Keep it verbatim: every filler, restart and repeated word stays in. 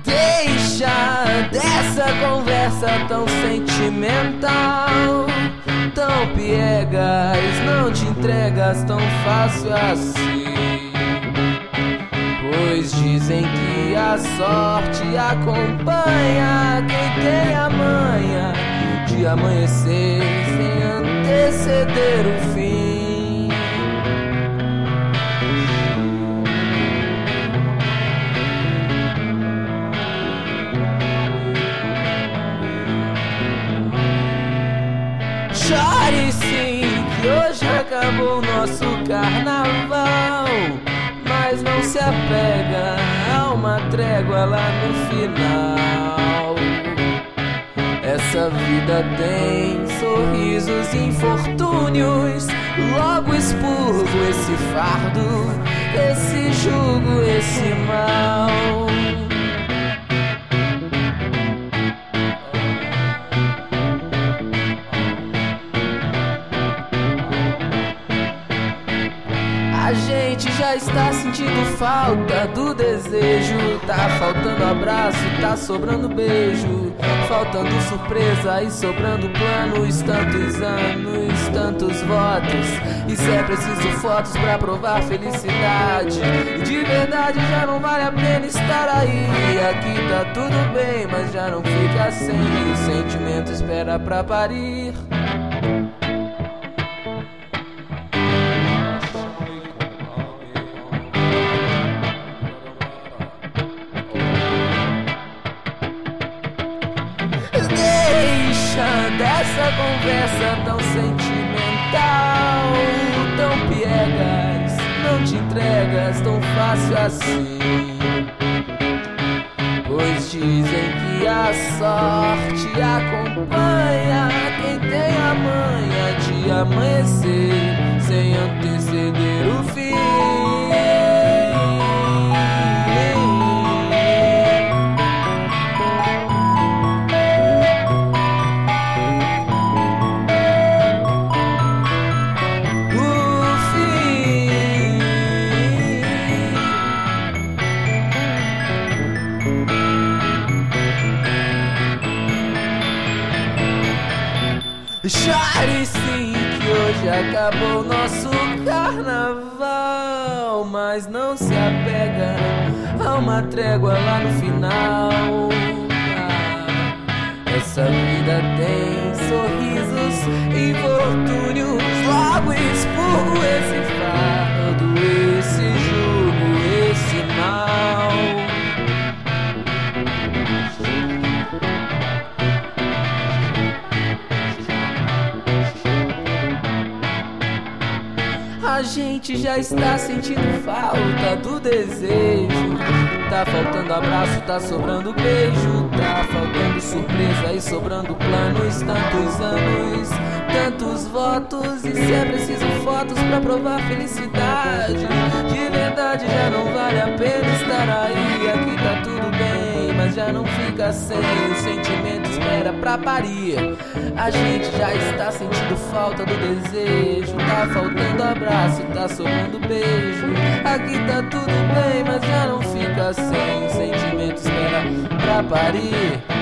Deixa dessa conversa tão sentimental, tão piegas, não te entregas tão fácil assim. Pois dizem que a sorte acompanha quem tem a manha de amanhecer sem anteceder o fim. Chore sim, que hoje acabou nosso carnaval, mas não se apega a uma trégua lá no final. Essa vida tem sorrisos e infortúnios, logo expurgo esse fardo, esse jugo, esse mal. A gente já está sentindo falta do desejo, tá faltando abraço, tá sobrando beijo, faltando surpresa e sobrando planos, tantos anos, tantos votos. E se é preciso fotos pra provar felicidade, de verdade já não vale a pena estar aí. Aqui tá tudo bem, mas já não fica sem, o sentimento espera pra parir. Deixa dessa conversa tão sentimental, tão piegas, não te entregas tão fácil assim. Pois dizem que a sorte acompanha quem tem a manha de amanhecer sem anteceder o fim. Chore sim, que hoje acabou nosso carnaval, mas não se apega a uma trégua lá no final. Essa vida tem sorrisos e infortúnios, logo expurgo esse fardo, esse jugo, esse mal. A gente já está sentindo falta do desejo, tá faltando abraço, tá sobrando beijo, tá faltando surpresa e sobrando planos, tantos anos, tantos votos. E se é preciso fotos pra provar felicidade, de verdade já não vale a pena estar aí. Aqui tá tudo bem, mas já não fica sem, o sentimento espera pra parir. A gente já está sentindo falta do desejo, tá faltando abraço, tá sobrando beijo. Aqui tá tudo bem, mas já não fica sem, o sentimento espera pra parir.